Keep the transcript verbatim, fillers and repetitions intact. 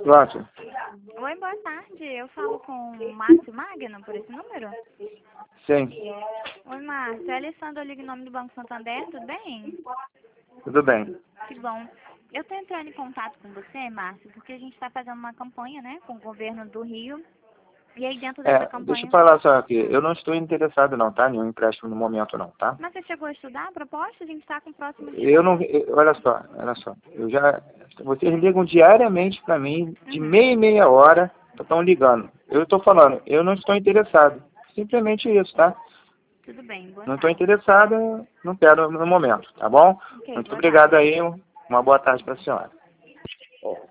Pronto. Oi, boa tarde. Eu falo com o Márcio Magno por esse número? Sim. Oi, Márcio. É Alessandra, eu ligo em nome do Banco Santander, tudo bem? Tudo bem. Que bom. Eu estou entrando em contato com você, Márcio, porque a gente está fazendo uma campanha, né, com o governo do Rio. E aí dentro dessa É, deixa eu campanha... falar só aqui. Eu não estou interessado não, tá? Nenhum empréstimo no momento não, tá? Mas você chegou a estudar a proposta? A gente está com o próximo Eu não... desconto. eu- olha só, olha só. Eu já... Vocês ligam diariamente para mim, de Uhum. meia e meia hora, estão ligando. Eu estou falando, eu não estou interessado. Simplesmente isso, tá? Tudo bem, boa Não estou tarde. interessado, não quero no momento, tá bom? Ok, Muito boa obrigado tarde. aí. Uma boa tarde para a senhora.